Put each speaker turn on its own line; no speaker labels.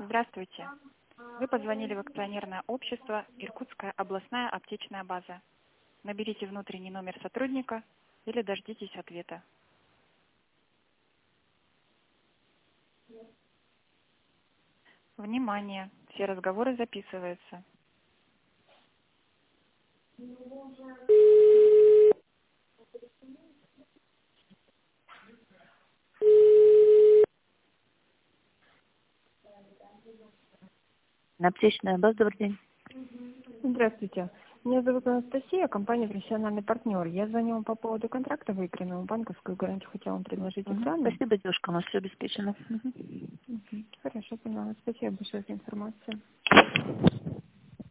Здравствуйте. Вы позвонили в акционерное общество «Иркутская областная аптечная база». Наберите внутренний номер сотрудника или дождитесь ответа. Внимание! Все разговоры записываются.
Аптечная база, добрый день.
Здравствуйте. Меня зовут Анастасия, компания «Профессиональный партнер». Я звоню вам по поводу контракта, выигранного банковскую гарантию, хотела вам предложить акционную.
Спасибо, девушка, у нас все обеспечено.
Хорошо, поняла. Спасибо большое за информацию.